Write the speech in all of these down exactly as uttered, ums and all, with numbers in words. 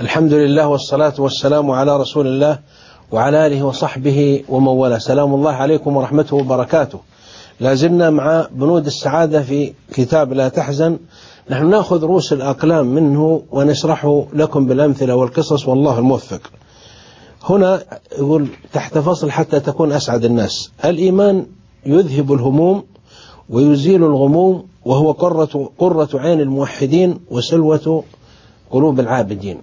الحمد لله والصلاة والسلام على رسول الله وعلى آله وصحبه ومن والاه. سلام الله عليكم ورحمته وبركاته. لازلنا مع بنود السعادة في كتاب لا تحزن. نحن نأخذ رؤوس الأقلام منه ونشرحه لكم بالأمثلة والقصص والله الموفق. هنا يقول تحت فصل حتى تكون أسعد الناس. الإيمان يذهب الهموم ويزيل الغموم، وهو قرة, قرة عين الموحدين وسلوة قلوب العابدين.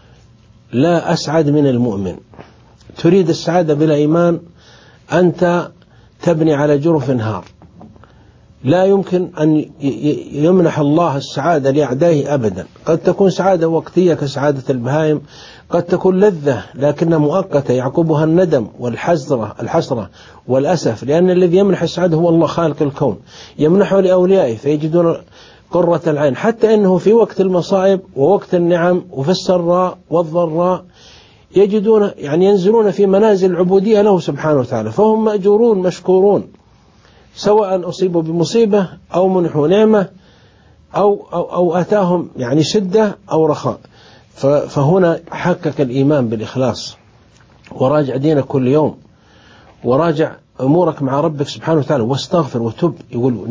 لا أسعد من المؤمن. تريد السعادة بلا إيمان أنت تبني على جرف نهار. لا يمكن أن يمنح الله السعادة لأعدائه أبدا. قد تكون سعادة وقتية كسعادة البهائم، قد تكون لذة لكنها مؤقتة يعقبها الندم والحسرة الحسرة والأسف، لأن الذي يمنح السعادة هو الله خالق الكون، يمنحه لأوليائه فيجدون قرة العين، حتى أنه في وقت المصائب ووقت النعم وفي السراء والضراء يجدون يعني ينزلون في منازل العبودية له سبحانه وتعالى، فهم مأجورون مشكورون، سواء أصيبوا بمصيبة أو منحوا نعمة أو, أو, أو أتاهم يعني شدة أو رخاء. فهنا حقق الإيمان بالإخلاص، وراجع دينك كل يوم، وراجع أمورك مع ربك سبحانه وتعالى، واستغفر وتب. يقول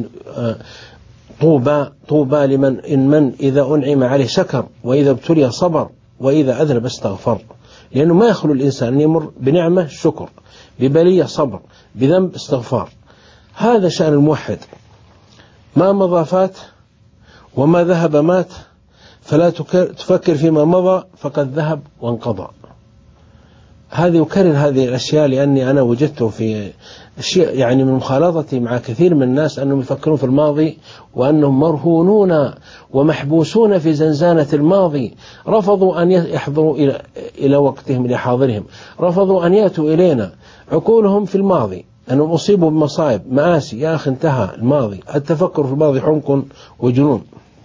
طوبى طوبى لمن إن من إذا أنعم عليه شكر، وإذا ابتلي صبر، وإذا أذنب استغفر. لأنه ما يخلو الإنسان أن يمر بنعمة شكر، ببلية صبر، بذنب استغفار. هذا شأن الموحد. ما مضى فات، وما ذهب مات، فلا تفكر فيما مضى فقد ذهب وانقضى. هذه يكرر هذه الأشياء لأني أنا وجدته في أشياء يعني من مخالطتي مع كثير من الناس أنهم يفكرون في الماضي، وأنهم مرهونون ومحبوسون في زنزانة الماضي. رفضوا أن يحضروا إلى إلى وقتهم إلى حاضرهم، رفضوا أن يأتوا إلينا. عقولهم في الماضي، أنهم أصيبوا بمصائب مآسي. يا أخي انتهى الماضي، التفكر في الماضي حمق وجنون.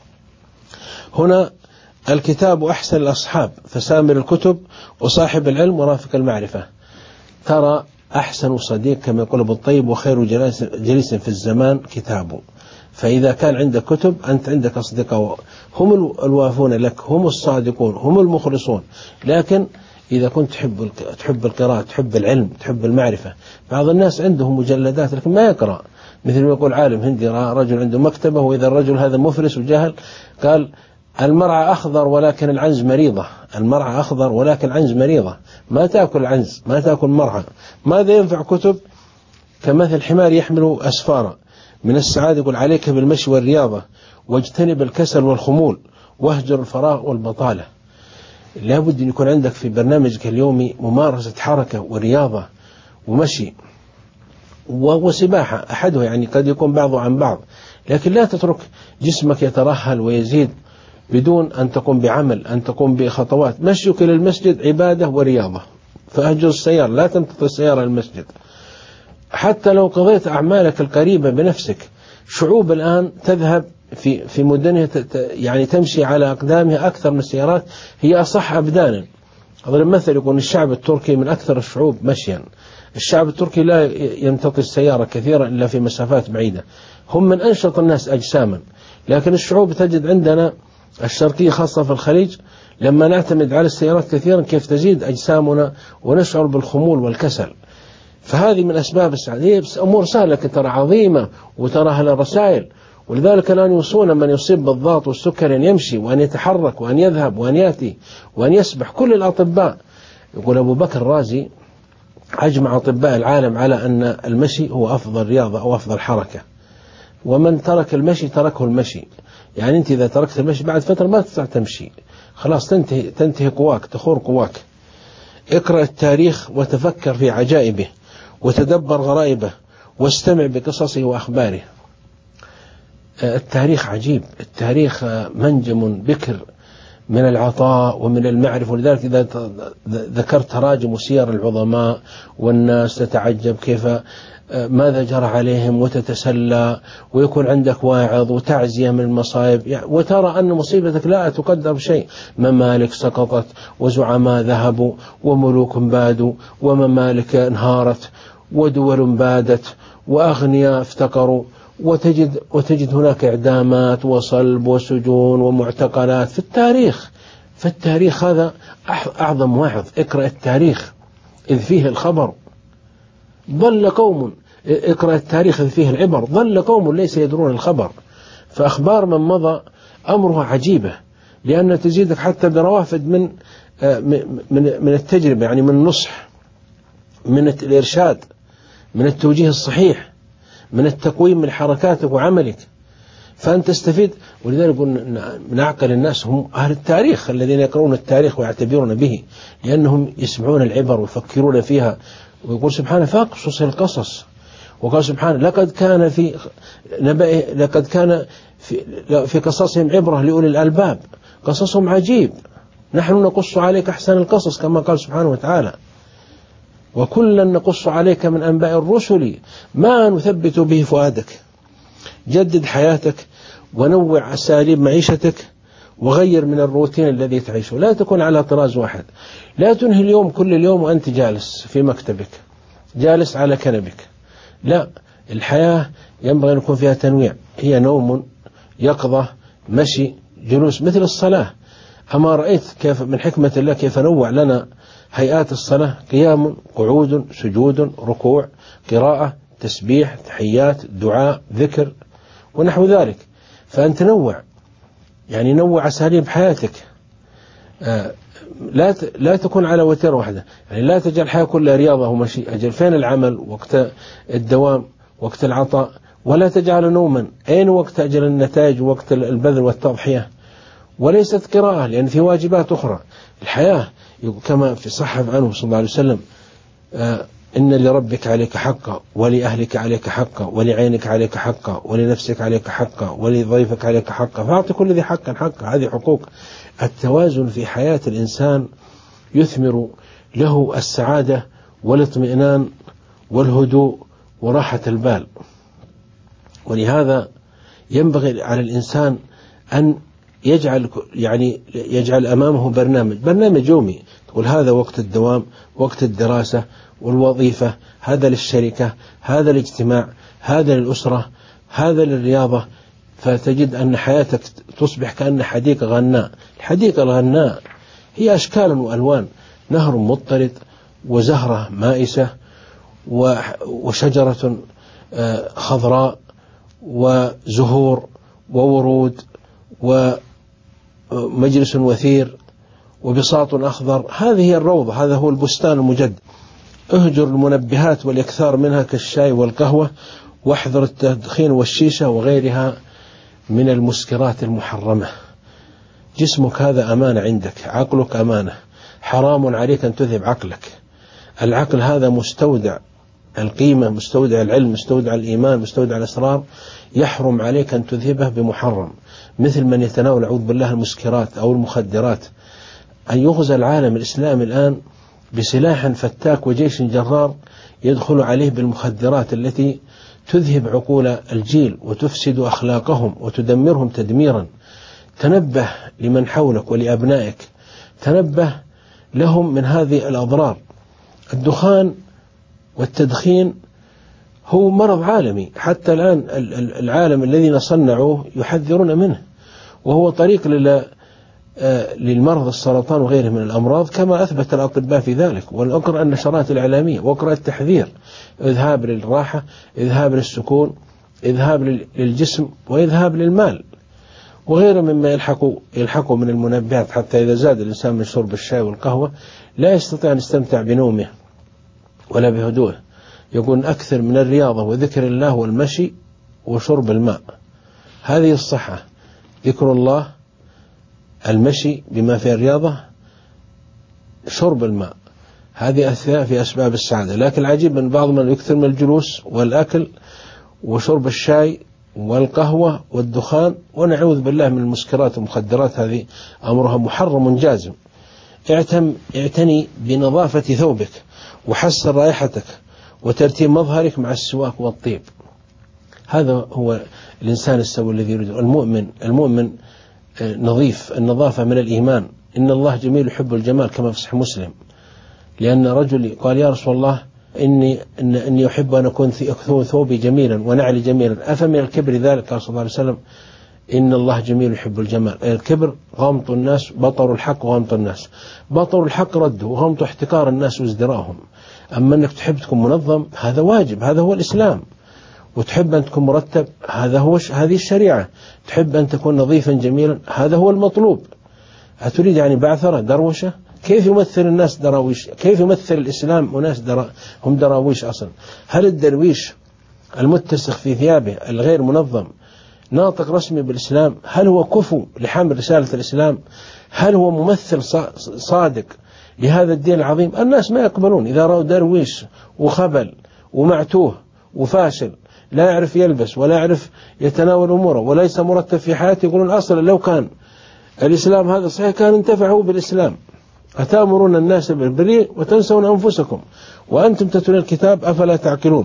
هنا الكتاب أحسن الأصحاب فسامر الكتب، وصاحب العلم ورافق المعرفة. ترى أحسن صديق كما يقول ابو الطيب وخير جليس, جليس في الزمان كتابه. فإذا كان عندك كتب أنت عندك أصدقاء، هم الوافون لك، هم الصادقون، هم المخلصون. لكن إذا كنت تحب تحب القراءة، تحب العلم، تحب المعرفة. بعض الناس عندهم مجلدات لكن ما يقرأ، مثل ما يقول عالم هندي رجل عنده مكتبة، وإذا الرجل هذا مفلس وجهل قال المرعى أخضر ولكن العنز مريضة. المرعى أخضر ولكن العنز مريضة. ما تأكل عنز، ما تأكل مرعى. ماذا ينفع كتب؟ كمثل حمار يحمل أسفارا. من السعادة يقول عليك بالمشي والرياضة، واجتنب الكسل والخمول، واهجر الفراغ والبطالة. لابد أن يكون عندك في برنامجك اليومي ممارسة حركة ورياضة ومشي وسباحة، أحدها يعني قد يكون بعضه عن بعض، لكن لا تترك جسمك يترهل ويزيد بدون أن تقوم بعمل، أن تقوم بخطوات. مشيك إلى المسجد عبادة ورياضة. فأهجر السيارة، لا تمتطي السيارة للمسجد. حتى لو قضيت أعمالك القريبة بنفسك. شعوب الآن تذهب في في مدنها يعني تمشي على أقدامها أكثر من السيارات، هي أصح أبدانا. أضرب مثل يقول الشعب التركي من أكثر الشعوب مشيا. الشعب التركي لا يمتطي السيارة كثيرا إلا في مسافات بعيدة. هم من أنشط الناس أجساما. لكن الشعوب تجد عندنا الشرقية خاصة في الخليج لما نعتمد على السيارات كثيرا كيف تزيد أجسامنا ونشعر بالخمول والكسل. فهذه من أسباب السعادة. هي أمور سهلة ترى عظيمة وتراها الرسائل. ولذلك الآن يوصون من يصيب بالضغط والسكر أن يمشي وأن يتحرك وأن يذهب وأن يأتي وأن يسبح. كل الأطباء، يقول أبو بكر الرازي أجمع أطباء العالم على أن المشي هو أفضل رياضة أو أفضل حركة، ومن ترك المشي تركه المشي. يعني أنت إذا تركت المشي بعد فترة ما تستطيع تمشي، خلاص تنتهي تنتهي قواك، تخور قواك. اقرأ التاريخ وتفكر في عجائبه وتدبر غرائبه واستمع بقصصه وأخباره. التاريخ عجيب، التاريخ منجم بكر من العطاء ومن المعرفة. ولذلك إذا ذكرت تراجم وسير العظماء والناس تتعجب كيف ماذا جرى عليهم وتتسلى، ويكون عندك واعظ وتعزية من المصائب، وترى أن مصيبتك لا تقدر بشيء. ممالك سقطت وزعماء ذهبوا وملوك بادوا وممالك انهارت ودول بادت وأغنياء افتقروا، وتجد, وتجد هناك إعدامات وصلب وسجون ومعتقلات في التاريخ. في التاريخ هذا أعظم واعظ اقرأ التاريخ إذ فيه الخبر، ضل قوم، اقرأ التاريخ إذ فيه العبر، ضل قوم ليس يدرون الخبر. فأخبار من مضى أمرها عجيبة، لأن تزيدك حتى بروافد من من من التجربة، يعني من النصح، من الإرشاد، من التوجيه الصحيح، من التقويم من حركاتك وعملك، فأنت تستفيد. ولذلك من أعقل الناس هم أهل التاريخ الذين يقرؤون التاريخ ويعتبرون به، لأنهم يسمعون العبر ويفكرون فيها. ويقول سبحانه فاقصص القصص، وقال سبحانه لقد كان في نبأ لقد كان في, في قصصهم عبرة لأولي الألباب، قصصهم عجيب، نحن نقص عليك أحسن القصص كما قال سبحانه وتعالى، وكلا نقص عليك من أنباء الرسل ما نثبت به فؤادك. جدد حياتك ونوع أساليب معيشتك وغير من الروتين الذي تعيشه، لا تكون على طراز واحد، لا تنهي اليوم كل اليوم وأنت جالس في مكتبك جالس على كنبك، لا، الحياة ينبغي أن يكون فيها تنويع، هي نوم، يقظة، مشي، جلوس، مثل الصلاة. أما رأيت كيف من حكمة الله كيف نوع لنا هيئات الصلاة، قيام، قعود، سجود، ركوع، قراءة، تسبيح، تحيات، دعاء، ذكر ونحو ذلك. فأنت نوع، يعني نوع أساليب حياتك، آه لا لا تكون على وتيرة واحدة، يعني لا تجعل الحياة كلها رياضة ومشي، أجل فين العمل وقت الدوام وقت العطاء، ولا تجعل نوما، أين وقت أجل النتائج ووقت البذل والتضحية، وليست قراءة، لأن في واجبات أخرى. الحياة كما في صحف عنه صلى الله عليه وسلم آه إن لربك عليك حقا، ولأهلك عليك حقا، ولعينك عليك حقا، ولنفسك عليك حقا، ولضيفك عليك حقا، فأعطي كل ذي حقا حقا. هذه حقوق. التوازن في حياة الإنسان يثمر له السعادة والاطمئنان والهدوء وراحة البال. ولهذا ينبغي على الإنسان أن يجعل يعني يجعل أمامه برنامج برنامج يومي، تقول هذا وقت الدوام، وقت الدراسة والوظيفة، هذا للشركة، هذا الاجتماع، هذا للأسرة، هذا للرياضة. فتجد أن حياتك تصبح كأن حديقة غناء. الحديقة الغناء هي أشكال وألوان، نهر مضطرد، وزهرة مائسة، وشجرة خضراء، وزهور وورود، ومجلس وثير، وبساط أخضر. هذه هي الروضة، هذا هو البستان المجد. اهجر المنبهات والإكثار منها كالشاي والقهوة، واحذر التدخين والشيشة وغيرها من المسكرات المحرمة. جسمك هذا أمانة عندك، عقلك أمانة، حرام عليك أن تذهب عقلك. العقل هذا مستودع القيمة، مستودع العلم، مستودع الإيمان، مستودع الأسرار، يحرم عليك أن تذهبه بمحرم. مثل من يتناول أعوذ بالله المسكرات أو المخدرات. أن يغزى العالم الإسلامي الآن بسلاح فتاك وجيش جرار يدخل عليه بالمخدرات التي تذهب عقول الجيل وتفسد أخلاقهم وتدمرهم تدميرا. تنبه لمن حولك ولأبنائك، تنبه لهم من هذه الأضرار. الدخان والتدخين هو مرض عالمي، حتى الآن العالم الذين صنعوه يحذرون منه، وهو طريق للمرض السرطان وغيره من الأمراض، كما أثبت الأطباء في ذلك. والأقرأ النشرات الإعلامية، وأقرأ التحذير، إذهاب للراحة، إذهاب للسكون، إذهاب للجسم، وإذهاب للمال، وغيره مما يلحقوا يلحقوا من المنبهات، حتى إذا زاد الإنسان من شرب الشاي والقهوة لا يستطيع أن يستمتع بنومه ولا بهدوءه. يقول أكثر من الرياضة وذكر الله والمشي وشرب الماء. هذه الصحة، ذكر الله، المشي بما فيه الرياضة، شرب الماء، هذه أثناء في أسباب السعادة. لكن العجيب من بعض من يكثر من الجلوس والأكل وشرب الشاي والقهوة والدخان، ونعوذ بالله من المسكرات والمخدرات، هذه أمرها محرم جازم. اعتم اعتني بنظافة ثوبك، وحسن رائحتك، وترتيب مظهرك مع السواك والطيب. هذا هو الإنسان السوي الذي يريد. المؤمن المؤمن نظيف. النظافة من الإيمان. إن الله جميل يحب الجمال، كما في صحيح مسلم. لأن رجل قال يا رسول الله إني إن إني أحب أن أكون ثوبي جميلا ونعلي جميلا، أفمن الكبر ذلك؟ قال صلى الله عليه وسلم إن الله جميل يحب الجمال. الكبر غمط الناس، بطر الحق وغمط الناس. بطر الحق رده، وغمط احتكار الناس وازدراءهم. أما أنك تحب تكون منظم هذا واجب، هذا هو الإسلام. وتحب أن تكون مرتب هذا هو هذه الشريعة. تحب أن تكون نظيفا جميلا هذا هو المطلوب. أتريد يعني بعثرة دروشة؟ كيف يمثل الناس دراويش؟ كيف يمثل الإسلام وناس درا هم دراويش أصلا؟ هل الدرويش المتسخ في ثيابه الغير منظم ناطق رسمي بالإسلام؟ هل هو كفو لحمل رسالة الإسلام؟ هل هو ممثل صادق لهذا الدين العظيم؟ الناس ما يقبلون. إذا رأوا درويش وخبل ومعتوه وفاشل لا يعرف يلبس ولا يعرف يتناول أموره وليس مرتب في حياته، يقولون أصلا لو كان الإسلام هذا صحيح كان انتفعوا بالإسلام. أتأمرون الناس بالبر وتنسون أنفسكم وأنتم تتلون الكتاب أفلا تعقلون.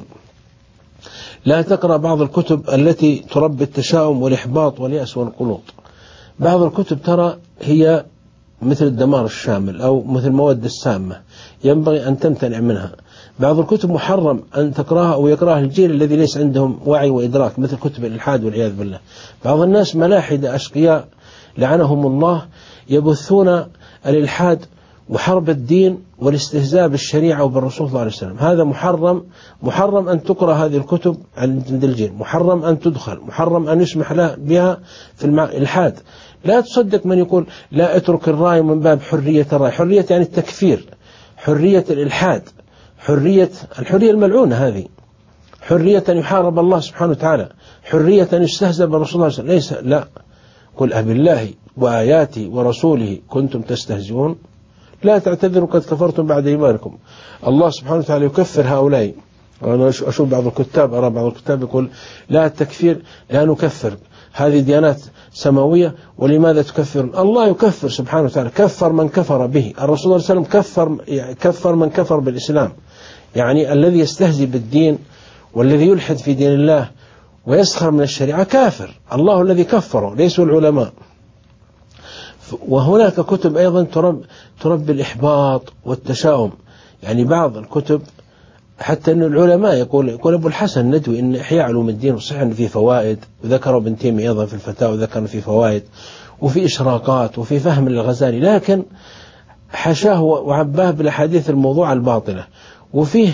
لا تقرأ بعض الكتب التي تربي التشاؤم والإحباط واليأس والقنوط. بعض الكتب ترى هي مثل الدمار الشامل أو مثل المواد السامة، ينبغي أن تمتنع منها. بعض الكتب محرم أن تقرأها أو يقرأها الجيل الذي ليس عندهم وعي وإدراك، مثل كتب الإلحاد والعياذ بالله. بعض الناس ملاحدة أشقياء لعنهم الله يبثون الإلحاد وحرب الدين والاستهزاء بالشريعة وبالرسول صلى الله عليه وسلم. هذا محرم. محرم أن تقرأ هذه الكتب عند الجيل، محرم أن تدخل، محرم أن يسمح لها بها في الإلحاد. لا تصدق من يقول لا اترك الرأي من باب حرية الرأي. حرية يعني التكفير، حرية الإلحاد، حرية الحرية الملعونة هذه، حرية أن يحارب الله سبحانه وتعالى، حرية أن يستهزأ بالرسول صلى الله عليه وسلم. ليس لا. قل أبالله وآياته ورسوله كنتم تستهزئون لا تعتذروا قد كفرتم بعد إيمانكم. الله سبحانه وتعالى يكفر هؤلاء. أنا أشوف بعض الكتاب أرى بعض الكتاب يقول لا التكفير لا نكفر، هذه ديانات سماوية ولماذا تكفرون؟ الله يكفر سبحانه وتعالى، كفر من كفر به. الرسول صلى الله عليه وسلم كفر كفر من كفر بالإسلام. يعني الذي يستهزئ بالدين والذي يلحد في دين الله ويسخر من الشريعة كافر. الله الذي كفره ليسوا العلماء. وهناك كتب أيضا ترب تربي الإحباط والتشاؤم. يعني بعض الكتب حتى أن العلماء يقول يقول أبو الحسن الندوي إن إحياء علوم الدين وصحيح أن فيه فوائد، وذكر ابن تيمية أيضا في الفتاوى وذكر فيه فوائد وفي إشراقات وفي فهم للغزالي، لكن حشاه وعباه بالأحاديث الموضوع الباطلة، وفيه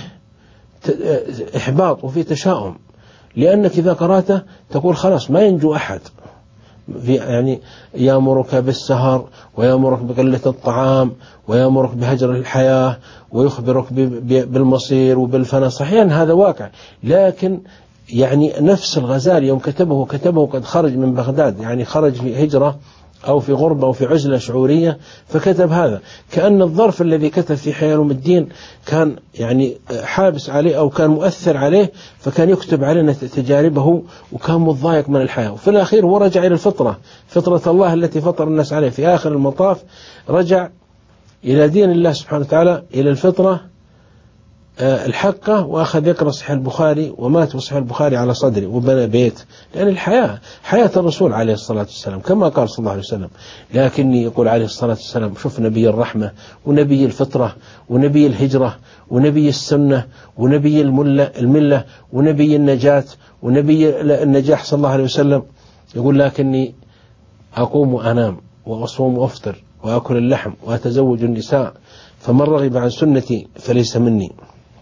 إحباط وفيه تشاؤم. لأنك إذا قرأته تقول خلاص ما ينجو أحد. في يعني يأمرك بالسهر ويأمرك بقلة الطعام ويأمرك بهجر الحياة ويخبرك بالمصير وبالفناء. صحيح هذا واقع، لكن يعني نفس الغزالي يوم كتبه كتبه قد خرج من بغداد، يعني خرج في هجرة أو في غربة أو في عزلة شعورية، فكتب هذا كأن الظرف الذي كتب في حياة علوم الدين كان يعني حابس عليه أو كان مؤثر عليه، فكان يكتب علينا تجاربه وكان متضايق من الحياة. وفي الأخير هو رجع إلى الفطرة، فطرة الله التي فطر الناس عليه. في آخر المطاف رجع إلى دين الله سبحانه وتعالى، إلى الفطرة الحقة، وأخذ يقرأ صحيح البخاري ومات وصحيح البخاري على صدري وبنى بيت. لأن الحياة حياة الرسول عليه الصلاة والسلام كما قال صلى الله عليه وسلم. لكني يقول عليه الصلاة والسلام شوف نبي الرحمة ونبي الفطرة ونبي الهجرة ونبي السنة ونبي الملة الملة ونبي النجاة ونبي النجاح صلى الله عليه وسلم، يقول لكني أقوم وأنام وأصوم وأفطر وأكل اللحم وأتزوج النساء، فمن رغب عن سنتي فليس مني.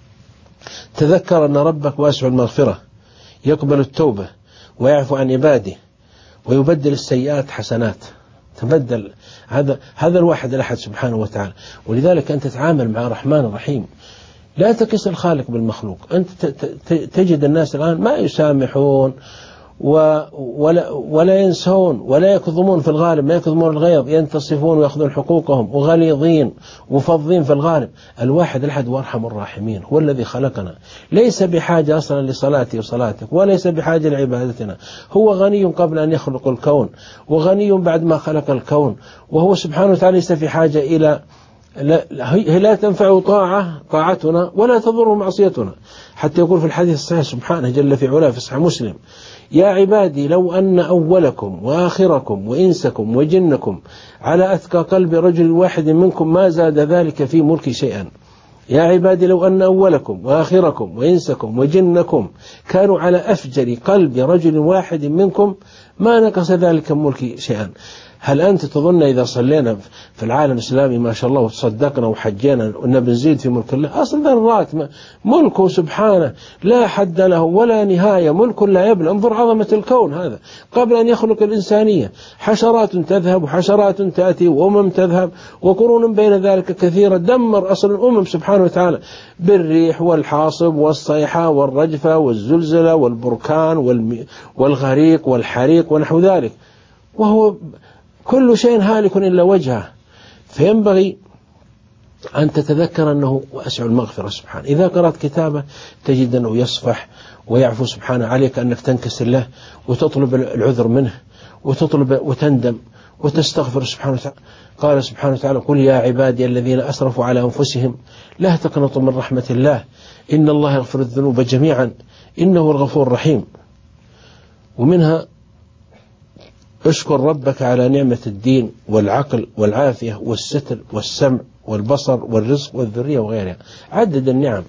تذكر أن ربك واسع المغفرة يقبل التوبة ويعفو عن عباده ويبدل السيئات حسنات. تبدل هذا هذا الواحد الأحد سبحانه وتعالى. ولذلك أنت تتعامل مع الرحمن الرحيم، لا تقيس الخالق بالمخلوق. أنت تجد الناس الآن ما يسامحون ولا, ولا ينسون ولا يكظمون، في الغالب ما يكظمون الغيظ، ينتصفون ويأخذون حقوقهم وغليظين وفظين في الغالب. الواحد الأحد وارحم الراحمين هو الذي خلقنا، ليس بحاجة أصلا لصلاتي وصلاتك وليس بحاجة لعبادتنا. هو غني قبل أن يخلق الكون وغني بعد ما خلق الكون، وهو سبحانه وتعالى ليس في حاجة إلى لا, لا تنفع طاعة طاعتنا ولا تضر معصيتنا. حتى يقول في الحديث الصحيح سبحانه جل في علاه في صحيح مسلم: يا عبادي لو أن أولكم وآخركم وإنسكم وجنكم على أتقى قلب رجل واحد منكم ما زاد ذلك في ملكي شيئا. يا عبادي لو أن أولكم وآخركم وإنسكم وجنكم كانوا على أفجر قلب رجل واحد منكم ما نقص ذلك من ملكي شيئا. هل أنت تظن إذا صلينا في العالم الإسلامي ما شاء الله وتصدقنا وحجينا أن بنزيد في ملك الله؟ أصل ذرات ملكه سبحانه لا حد له ولا نهاية، ملك لا يبلى. انظر عظمة الكون هذا قبل أن يخلق الإنسانية، حشرات تذهب وحشرات تأتي وأمم تذهب وقرون بين ذلك كثيرة. دمر أصل الأمم سبحانه وتعالى بالريح والحاصب والصيحة والرجفة والزلزلة والبركان والغريق والحريق ونحو ذلك، وهو كل شيء هالك إلا وجهه. فينبغي أن تتذكر أنه واسع المغفرة سبحانه. إذا قرأت كتابه تجد أنه يصفح ويعفو سبحانه، عليك أنك تنكسر له وتطلب العذر منه وتطلب وتندم وتستغفر سبحانه وتعالى. قال سبحانه وتعالى: قل يا عبادي الذين أسرفوا على أنفسهم لا تقنطوا من رحمة الله إن الله يغفر الذنوب جميعا إنه الغفور الرحيم. ومنها: اشكر ربك على نعمة الدين والعقل والعافية والستر والسمع والبصر والرزق والذرية وغيرها. عدد النعم.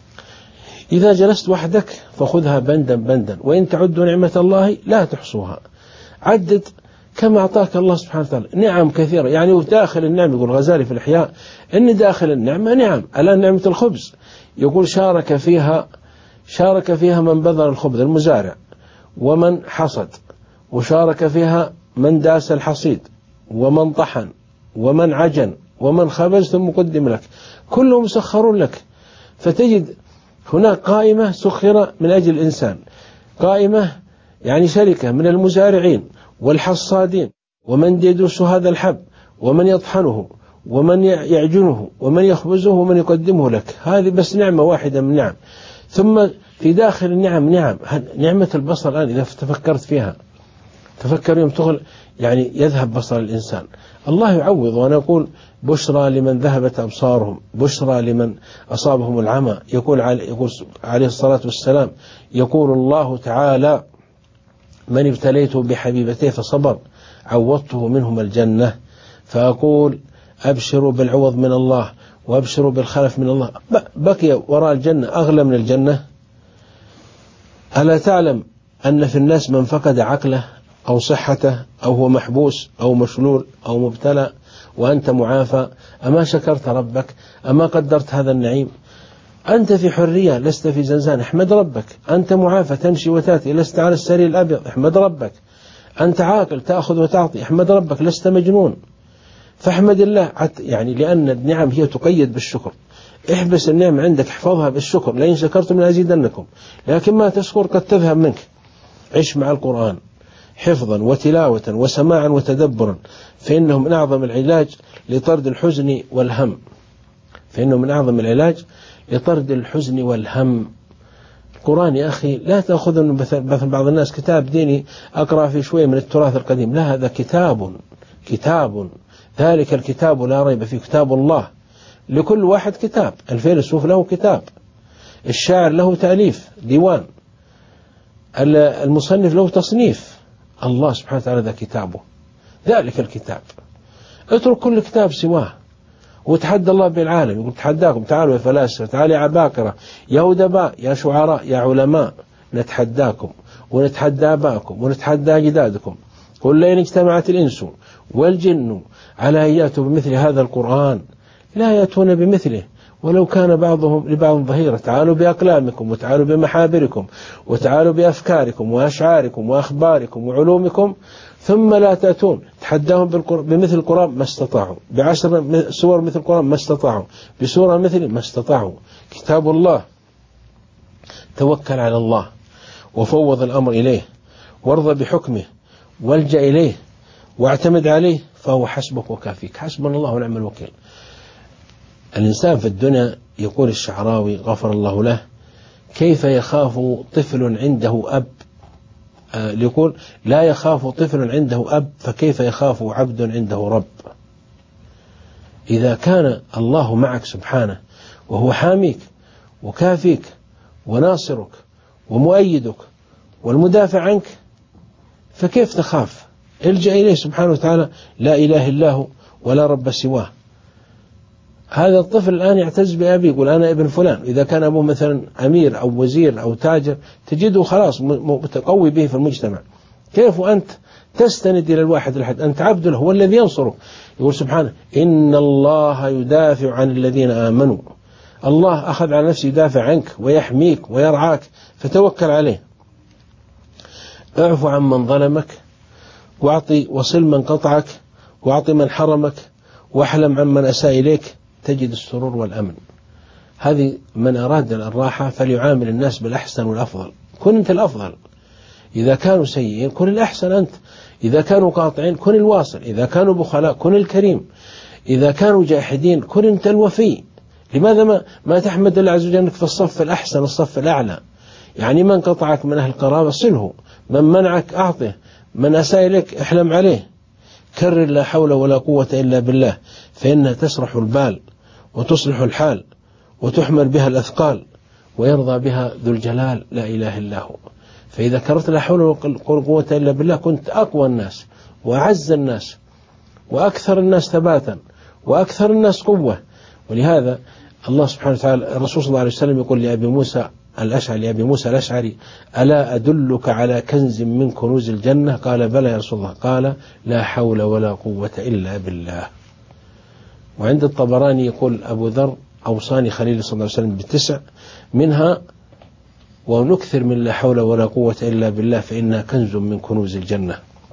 إذا جلست وحدك فخذها بندا بندا، وإن تعدوا نعمة الله لا تحصوها. عدد كما أعطاك الله سبحانه وتعالى نعم كثيرة. يعني داخل النعم، يقول الغزالي في الإحياء إن داخل النعمة نعم. الآن نعمة الخبز يقول شارك فيها شارك فيها من بذر الخبز المزارع ومن حصد، وشارك فيها من داس الحصيد ومن طحن ومن عجن ومن خبز ثم قدم لك، كلهم مسخرون لك. فتجد هناك قائمة سخرة من أجل الإنسان، قائمة يعني شركة من المزارعين والحصادين ومن يدوس هذا الحب ومن يطحنه ومن يعجنه ومن يخبزه ومن يقدمه لك. هذه بس نعمة واحدة من نعم. ثم في داخل النعم نعم. نعمة البصر الآن إذا تفكرت فيها، تفكر يوم تغل يعني يذهب بصر الإنسان، الله يعوض. وأنا أقول بشرى لمن ذهبت أبصارهم، بشرى لمن أصابهم العمى. يقول عليه الصلاة والسلام، يقول الله تعالى: من ابتليته بحبيبتيه فصبر عوضته منهم الجنة. فأقول أبشروا بالعوض من الله وأبشروا بالخلف من الله. بقي وراء الجنة أغلى من الجنة. ألا تعلم أن في الناس من فقد عقله أو صحته أو هو محبوس أو مشلول أو مبتلى وأنت معافى؟ أما شكرت ربك؟ أما قدرت هذا النعيم؟ أنت في حرية، لست في زنزان، احمد ربك. أنت معافى، تمشي وتأتي، لست على السرير الأبيض، احمد ربك. أنت عاقل، تأخذ وتعطي، احمد ربك، لست مجنون. فاحمد الله. يعني لأن النعم هي تقيد بالشكر. احبس النعم عندك، احفظها بالشكر. لئن شكرتم لأزيدنكم. لكن ما تشكر قد تذهب منك. عش مع القرآن حفظا وتلاوة وسماعا وتدبرا، فإنه من أعظم العلاج لطرد الحزن والهم. فإنه من أعظم العلاج لطرد الحزن والهم. القرآن يا أخي لا تأخذ مثل بعض الناس كتاب ديني أقرأ فيه شوية من التراث القديم. لا، هذا كتاب كتاب ذلك الكتاب لا ريب فيه، كتاب الله. لكل واحد كتاب. الفيلسوف له كتاب، الشاعر له تأليف ديوان، المصنف له تصنيف. الله سبحانه وتعالى ذا كتابه، ذلك الكتاب. اترك كل كتاب سواه وتحدى الله بالعالم. يقول تحداكم، تعالوا يا فلاسفة، تعالوا يا عباقرة، يا أدباء، يا شعراء، يا علماء، نتحداكم ونتحدى آباءكم ونتحدى أجدادكم. قل لئن اجتمعت الإنس والجن على أن يأتوا بمثل هذا القرآن لا يأتون بمثله ولو كان بعضهم لبعض ظهيرا. تعالوا بأقلامكم وتعالوا بمحابركم وتعالوا بأفكاركم وأشعاركم وأخباركم وعلومكم ثم لا تأتون. تحداهم بمثل القرآن ما استطاعوا، بعشر سور مثل القرآن ما استطاعوا، بسورة مثل ما استطاعوا. كتاب الله. توكل على الله وفوض الأمر إليه وارضى بحكمه والجأ إليه واعتمد عليه فهو حسبك وكافيك. حسبنا الله ونعم الوكيل. الإنسان في الدنيا، يقول الشعراوي غفر الله له، كيف يخاف طفل عنده أب، آه يقول لا يخاف طفل عنده أب فكيف يخاف عبد عنده رب. إذا كان الله معك سبحانه وهو حاميك وكافيك وناصرك ومؤيدك والمدافع عنك فكيف تخاف؟ الجأ إليه سبحانه وتعالى، لا إله إلا هو ولا رب سواه. هذا الطفل الآن يعتز بأبيه، يقول أنا ابن فلان. إذا كان أبوه مثلا أمير أو وزير أو تاجر تجده خلاص متقوي به في المجتمع. كيف وأنت تستند إلى الواحد الأحد؟ أنت عبد له، هو الذي ينصره. يقول سبحانه إن الله يدافع عن الذين آمنوا. الله أخذ على نفسه يدافع عنك ويحميك ويرعاك، فتوكل عليه. اعفو عن من ظلمك، واعطي وصل من قطعك، واعطي من حرمك، واحلم عن من أساء إليك، تجد السرور والأمن. هذه من أراد الراحة فليعامل الناس بالأحسن والأفضل. كن أنت الأفضل. إذا كانوا سيئين كن الأحسن أنت، إذا كانوا قاطعين كن الواصل، إذا كانوا بخلاء كن الكريم، إذا كانوا جاحدين كن أنت الوفي. لماذا ما, ما تحمد الله عز وجل أنك في الصف الأحسن، الصف الأعلى؟ يعني من قطعك من أهل القرابة صله، من منعك أعطه، من أساء إليك احلم عليه. كرر لا حول ولا قوة إلا بالله، فإنها تسرح البال وتصلح الحال وتحمل بها الأثقال ويرضى بها ذو الجلال لا إله إلا هو. فإذا كررت لا حول ولا قوة إلا بالله كنت أقوى الناس وأعز الناس وأكثر الناس ثباتا وأكثر الناس قوة. ولهذا الله سبحانه وتعالى الرسول صلى الله عليه وسلم يقول لأبي موسى الأشعري لأبي موسى الأشعري ألا أدلك على كنز من كنوز الجنة؟ قال بلى يا رسول الله. قال لا حول ولا قوة إلا بالله. وعند الطبراني يقول أبو ذر أوصاني خليل صلى الله عليه وسلم بتسع منها ونكثر من لا حول ولا قوة إلا بالله فإنها كنز من كنوز الجنة.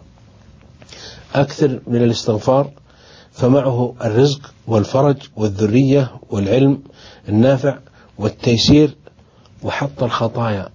أكثر من الاستغفار فمعه الرزق والفرج والذرية والعلم النافع والتيسير وحط الخطايا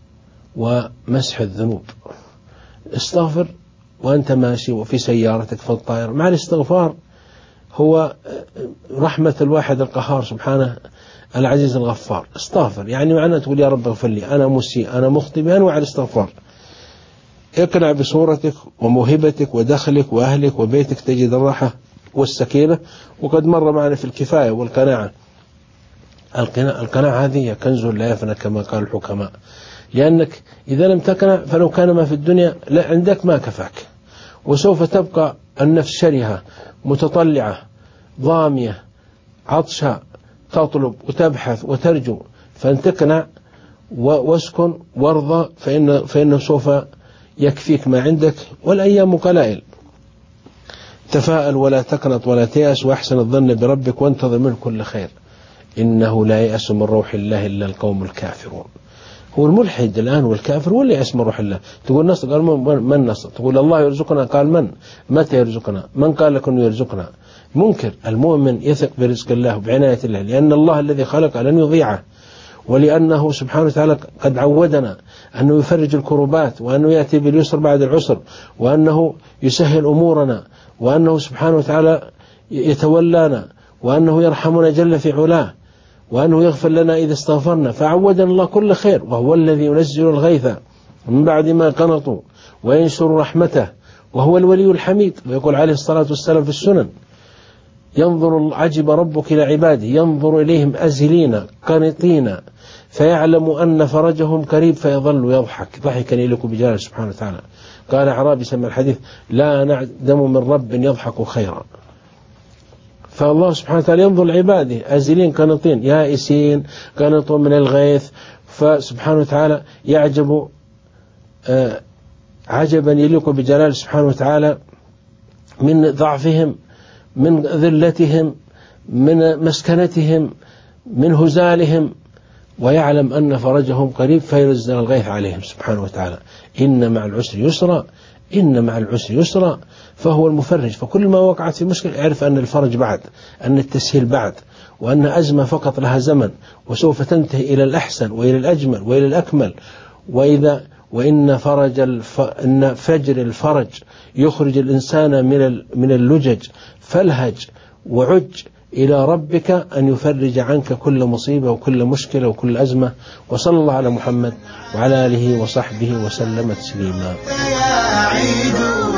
ومسح الذنوب. استغفر وأنت ماشي وفي سيارتك في الطائرة. مع الاستغفار هو رحمة الواحد القهار سبحانه العزيز الغفار. استغفر يعني معنى تقول يا رب اغفر لي، أنا مسيء، أنا مخطئ، بأنواع الاستغفار. اقنع بصورتك وموهبتك ودخلك وأهلك وبيتك تجد الراحة والسكينة. وقد مر معنا في الكفاية والقناعة. القناعة هذه كنز لا يفنى كما قال الحكماء، لأنك إذا لم تقنع فلو كان ما في الدنيا لا عندك ما كفاك، وسوف تبقى النفس شرهة متطلعة ضامية عطشة تطلب وتبحث وترجو. فأن تقنع واسكن وارضى فإن فإنه سوف يكفيك ما عندك، والأيام قلائل. تفاءل ولا تقنط ولا تيأس، وأحسن الظن بربك وانتظر منه كل خير، إنه لا يأس من روح الله إلا القوم الكافرون. هو الملحد الآن والكافر ولا يأس من روح الله؟ تقول نصر، قال من نصر؟ تقول الله يرزقنا، قال من؟ متى يرزقنا؟ من قال لك أنه يرزقنا؟ منكر. المؤمن يثق برزق الله وبعناية الله، لأن الله الذي خلق لن يضيعه، ولأنه سبحانه وتعالى قد عودنا أنه يفرج الكربات، وأنه يأتي باليسر بعد العسر، وأنه يسهل أمورنا، وأنه سبحانه وتعالى يتولانا، وأنه يرحمنا جل في علاه، وأنه يغفر لنا إذا استغفرنا. فعودنا الله كل خير، وهو الذي ينزل الغيث من بعد ما قنطوا وينشر رحمته، وهو الولي الحميد. ويقول عليه الصلاة والسلام في السنن ينظر عجب ربك إلى عباده ينظر إليهم أزلين قنطين فيعلم أن فرجهم قريب فيظل يضحك ضحكا يليق بجلاله سبحانه وتعالى. قال أعرابي سمع الحديث لا نعدم من رب يضحك خيرا. فالله سبحانه وتعالى ينظر لعباده أزلين قنطين يائسين قنطوا من الغيث، فسبحانه وتعالى يعجب عجبا يليق بجلاله سبحانه وتعالى من ضعفهم، من ذلتهم، من مسكنتهم، من هزالهم، ويعلم أن فرجهم قريب فينزل الغيث عليهم سبحانه وتعالى. إن مع العسر يسرا، إن مع العسر يسرا، فهو المفرج. فكل ما وقعت في مشكلة اعرف أن الفرج بعد، أن التسهيل بعد، وأن أزمة فقط لها زمن، وسوف تنتهي إلى الأحسن وإلى الأجمل وإلى الأكمل. وإذا وإن فرج الف... إن فجر الفرج يخرج الإنسان من من اللجج، فالهج وعج إلى ربك أن يفرج عنك كل مصيبة وكل مشكلة وكل أزمة. وصلى الله على محمد وعلى آله وصحبه وسلم تسليما.